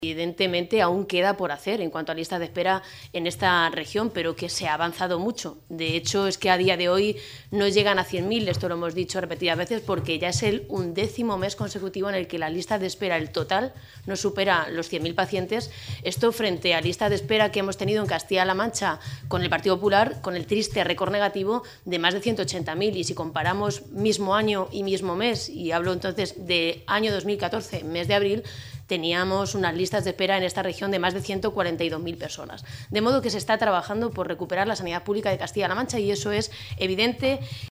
Evidentemente aún queda por hacer en cuanto a listas de espera en esta región, pero que se ha avanzado mucho. De hecho, es que a día de hoy no llegan a 100.000, esto lo hemos dicho repetidas veces, porque ya es el 11º mes consecutivo en el que la lista de espera, el total, no supera los 100.000 pacientes. Esto frente a listas de espera que hemos tenido en Castilla-La Mancha con el Partido Popular, con el triste récord negativo de más de 180.000. Y si comparamos mismo año y mismo mes, y hablo entonces de año 2014, mes de abril, teníamos unas listas de espera en esta región de más de 142.000 personas. De modo que se está trabajando por recuperar la sanidad pública de Castilla-La Mancha y eso es evidente.